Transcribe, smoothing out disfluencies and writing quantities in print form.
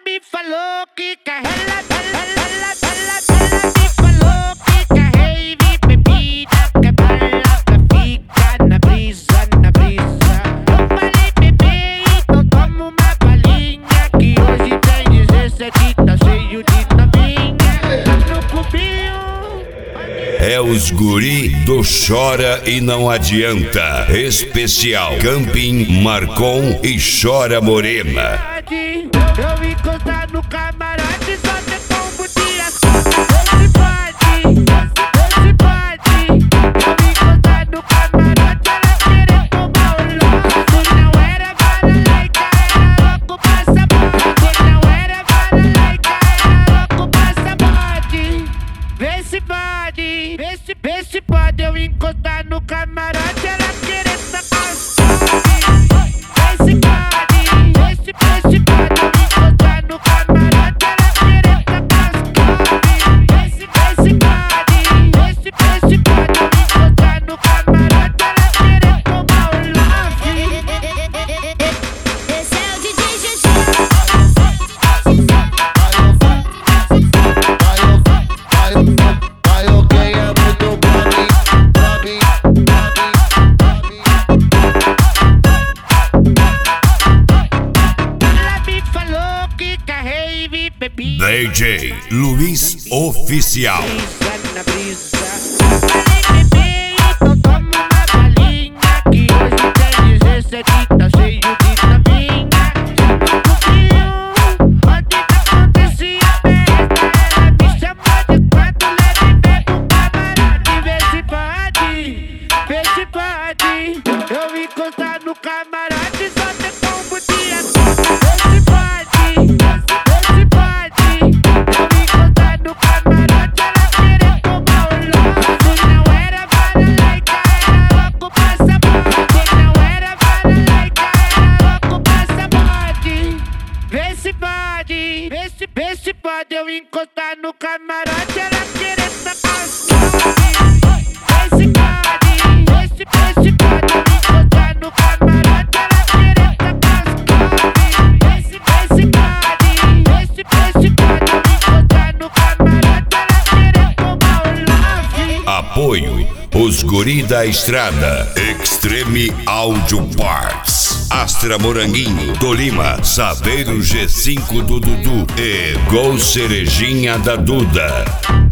me falou que ela me falou que rave bebida, que é bala pra ficar na brisa, na brisa. Eu falei, bebê, então toma uma balinha, que hoje tem 17, tá cheio de novinha. Tá no clubinho. É os guri do Chora e Não Adianta. Especial Camping, Marcon e Chora Morena. Eu encostar no camarote, só tem combo de ação. Esse pode, esse pode. Eu encostar no camarote, ela querer tomar o louco. Não era balalaica, era louco, passa bode. Não era balalaica, era louco, passa bode. Vê se pode, vê se pode. Eu encostar no camarote, ela querer tacar os pode. Vê se pode, vê se pode. DJ Luiz Oficial. Na brisa. Falei, bebê, então toma uma balinha, que hoje tem 17, tá cheio de novinha. No clubinho, onde acontecia festa, ela me chamou de quatro, leve e bebe um camarote. Vê se pode. Eu encostar no camarote, só tem combo de ação. Vê se pode. Vê se pode eu encostar no camarote, ela querer tacar os pode. Vê se pode eu encostar no camarote, ela querer tacar os pode. Vê se pode eu encostar no camarote, ela querer tomar o love. Apoio os guri da estrada. Extreme Audio Parts. Astra Moranguinho, Tolima, Saveiro G5 do Dudu e Gol Cerejinha da Duda.